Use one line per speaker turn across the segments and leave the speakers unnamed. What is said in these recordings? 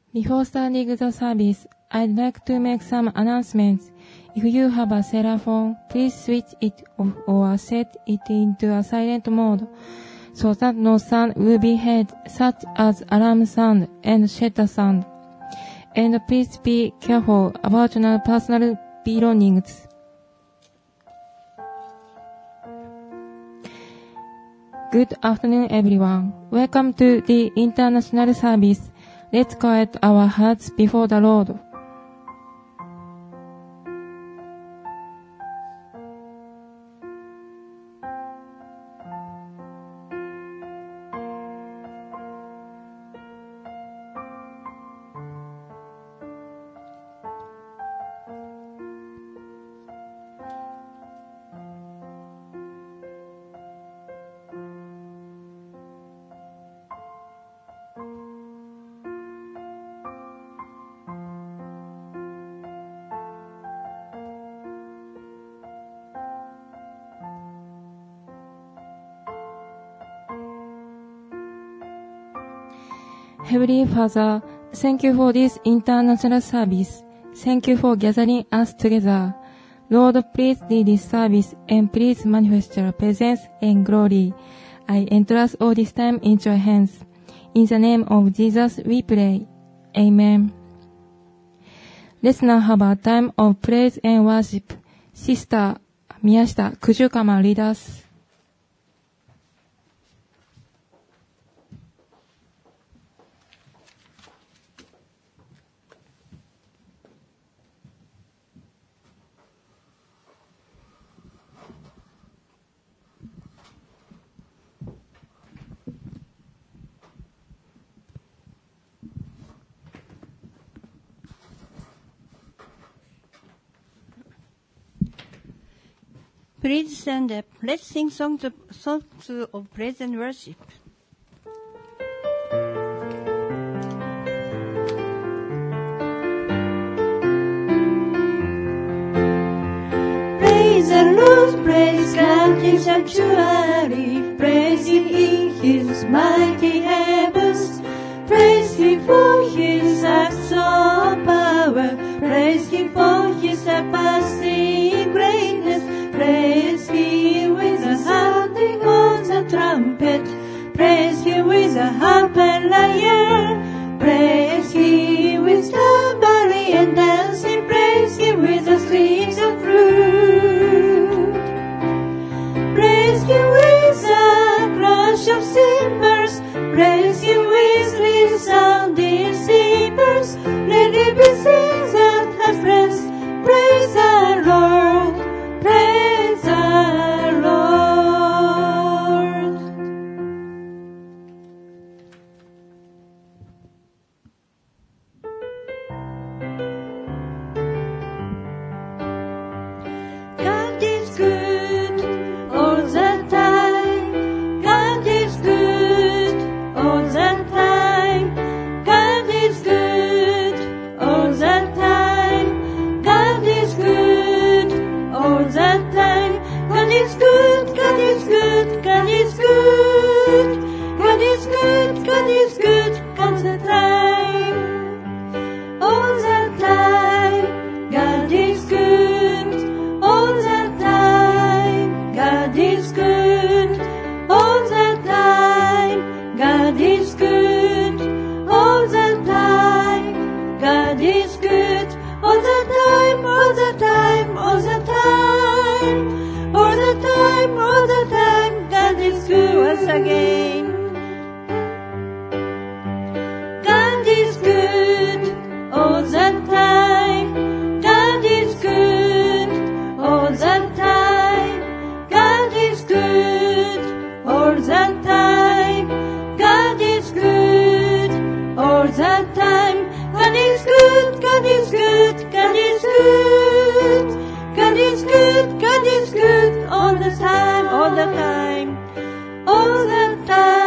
Before starting the service, I'd like to make some announcements. If you have a cell phone, please switch it off or set it into a silent mode so that no sound will be heard, such as alarm sound and shutter sound. And please be careful about your personal belongings. Good afternoon, everyone. Welcome to the international service. Let's quiet our hearts before the Lord. Heavenly Father, thank you for this international service. Thank you for gathering us together. Lord, please lead this service and please manifest your presence and glory. I entrust all this time into your hands. In the name of Jesus we pray. Amen. Let's now have a time of praise and worship. Sister Miyashita, could you come and lead us?
Please stand up. Let's sing songs of praise and worship. Praise the Lord, praise God in sanctuary, praise Him in His mighty heavens, praise Him for His acts of power, praise Him for His surpassing greatness. Praise Him with the sounding of the trumpet. Praise Him with the harp and lyre. Praise Him with tambourine and dancing. Praise Him with the strings of flute. Praise Him with the crash of cymbals. Praise Him with resounding cymbals. Let everything that has breath praise the Lord. Praise the Lord. God is good all the time. God is good all the time. God is good all the time. God is good all the time. God is good, God is good, God is good. God is good, God is good all the time. All the time, God is good. All the time, God is good. All the time, God is good. All the time, God is good. All the time, all the time, all the time. All the time, all the time, God is good once again. God is good all the time. God is good all the time. God is good all the time. God is good all the time. God is good, God is good, God is good. God is good, God is good all the time, all the time, all the time.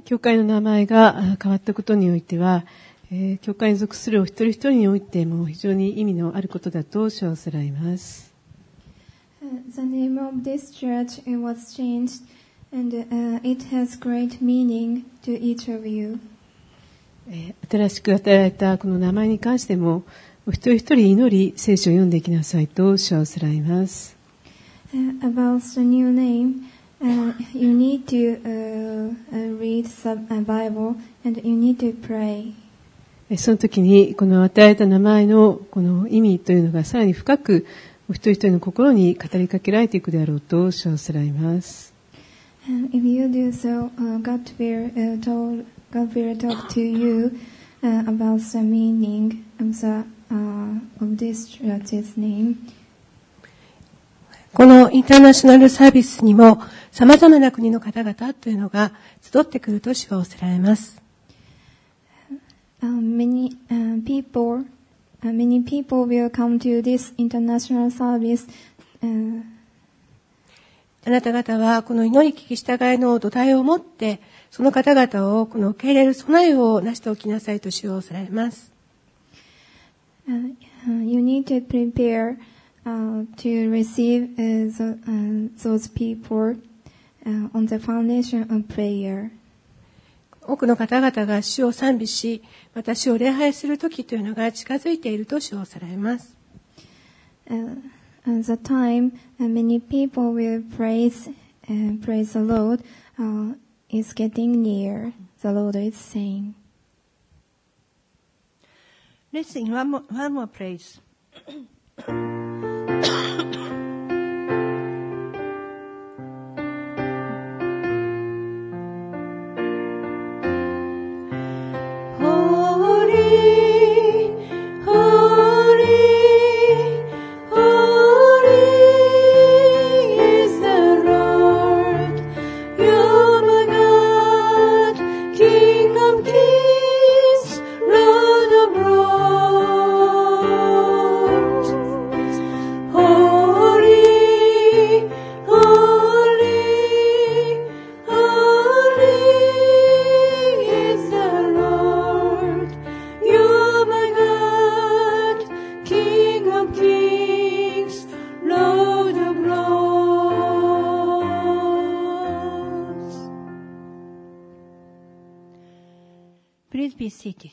教会の名前が変わったことにおいては、教会に属するお一人一人においても非常に意味のあることだと称せられます。
The name of this church was changed, and it has great meaning to each of you.
新しく与えられたこの名前に関しても、お一人一人祈り、聖書を読んでいきなさいと称せられます。
About the new name, you need to read the Bible, and you need to pray.
その時にこの与えられた名前のこの意味というのがさらに深くお一人一人の心に語りかけられていくであろうと称せられます。
If you do so, God will talk to you about the meaning of this church's name.
このインターナショナルサービスにも様々な国の方々というのが集ってくると主は仰せられます。
Many people will come to this international service.
あなた方はこの祈り聞き従いの土台を持ってその方々をこの受け入れる備えをなしておきなさいと主は仰せられます。
You need to prepare to receive those people on the foundation of prayer.
多くの方々が主を賛美し、また主を礼拝する時というのが近づいていると主は仰せられます。
At the time, many people will praise the Lord. Is getting near. The Lord is saying.
Let's sing one more praise. Please be seated.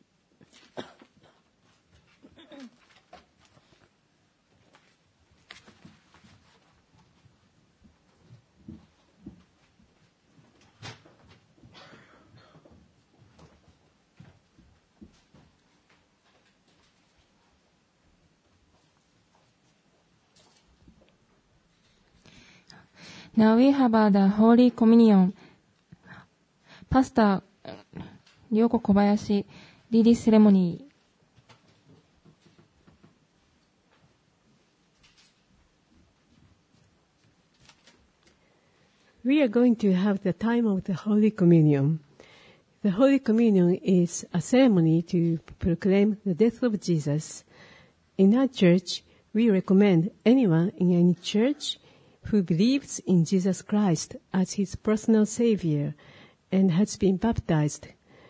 Now we have the Holy Communion. Pastor 良子小林リリースセレモニ
ー。We are going to have the time of the Holy Communion. The Holy Communion is a ceremony to proclaim the death of Jesus. In our church, we recommend anyone in any church who believes in Jesus Christ as his personal Savior and has been baptized,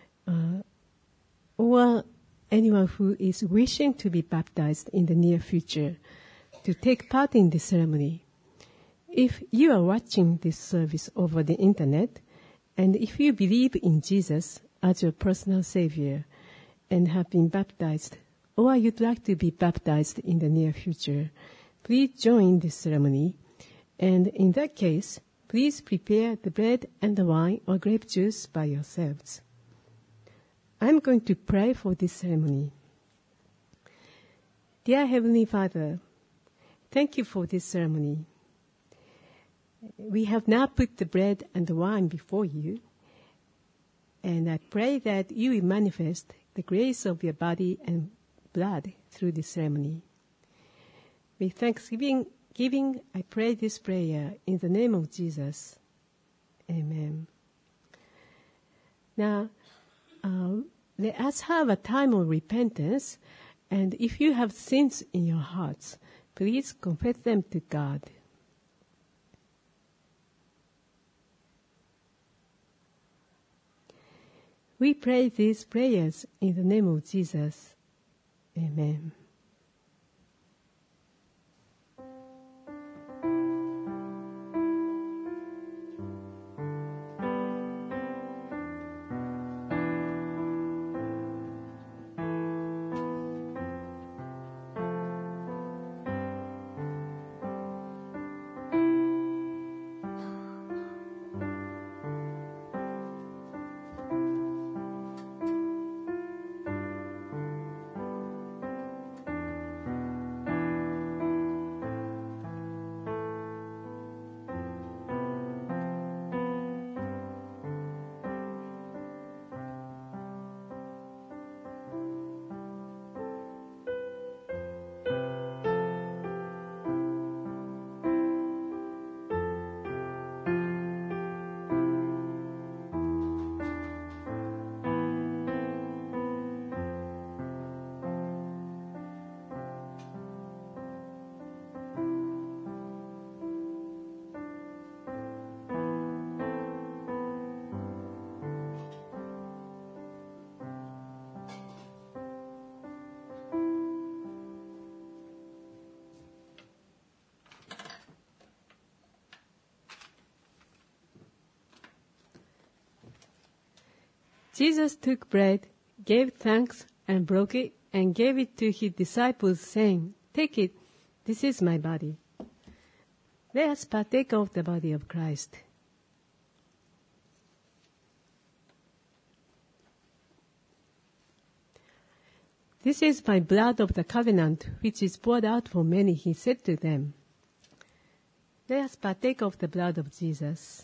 or anyone who is wishing to be baptized in the near future, to take part in this ceremony. If you are watching this service over the internet, and if you believe in Jesus as your personal Savior and have been baptized, or you'd like to be baptized in the near future, please join this ceremony. And in that case, please prepare the bread and the wine or grape juice by yourselves. I'm going to pray for this ceremony. Dear Heavenly Father, thank you for this ceremony. We have now put the bread and the wine before you, and I pray that you will manifest the grace of your body and blood through this ceremony. With thanksgiving, I pray this prayer in the name of Jesus. Amen. Now, let us have a time of repentance, and if you have sins in your hearts, please confess them to God. We pray these prayers in the name of Jesus. Amen. Jesus took bread, gave thanks, and broke it, and gave it to his disciples, saying, "Take it, this is my body." Let us partake of the body of Christ. "This is my blood of the covenant, which is poured out for many," he said to them. Let us partake of the blood of Jesus.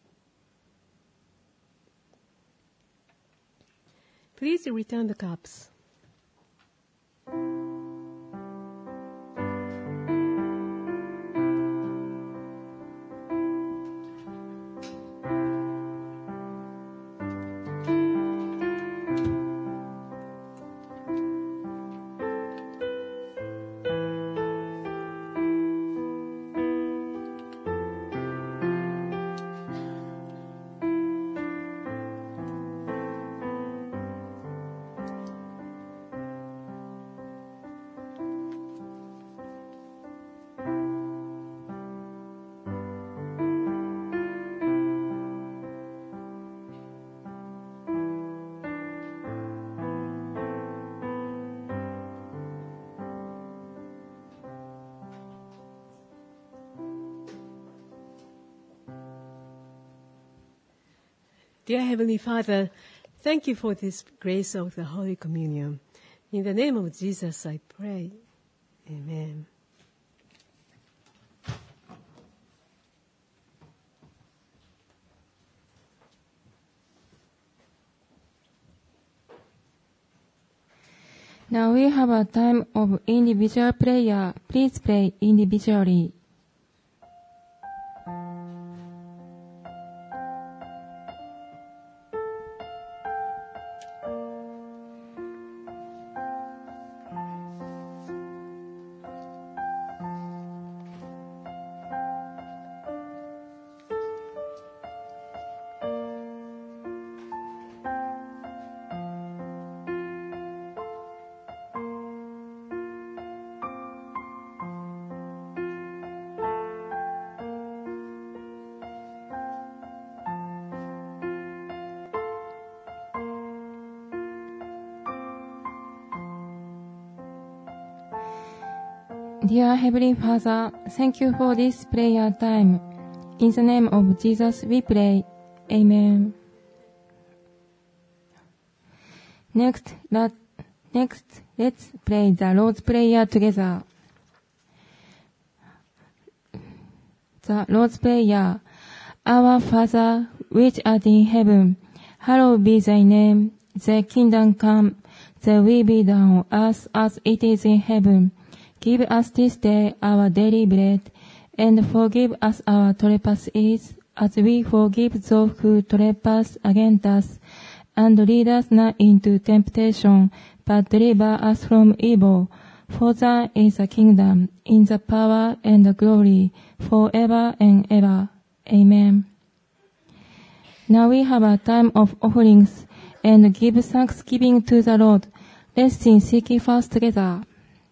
Please return the cups. Dear Heavenly Father, thank you for this grace of the Holy Communion. In the name of Jesus I pray. Amen.
Now we have a time of individual prayer. Please pray individually. Dear Heavenly Father, thank you for this prayer time. In the name of Jesus we pray. Amen. Next, let's pray the Lord's Prayer together. The Lord's Prayer. Our Father, which art in heaven, hallowed be thy name. Thy kingdom come, thy will be done on earth as it is in heaven. Give us this day our daily bread, and forgive us our trespasses, as we forgive those who trespass against us. And lead us not into temptation, but deliver us from evil. For thine is the kingdom, in the power and the glory, forever and ever. Amen. Now we have a time of offerings. and give thanksgiving to the Lord. Let's sing Seek Ye First together.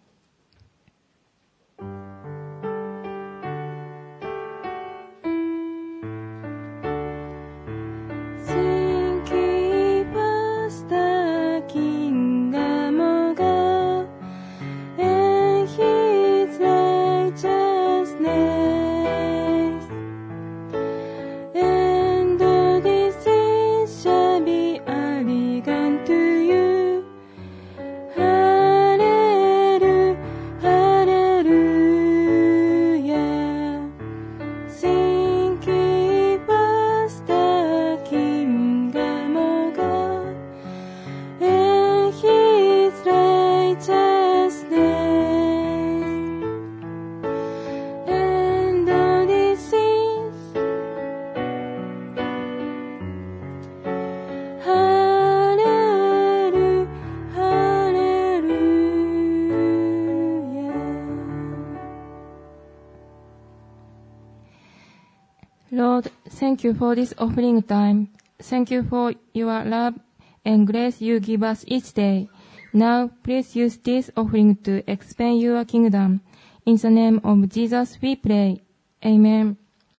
Seek ye first the kingdom of God and His righteousness, and all these things shall be added unto you. Hallelujah, hallelujah. Seek ye first the kingdom of God and His righteousness, and all these things. Hallelujah, hallelujah. Lord, thank you for this offering time. Thank you for your love and grace you give us each day. Now, please use this offering to expand your kingdom. In the name of Jesus we pray. Amen.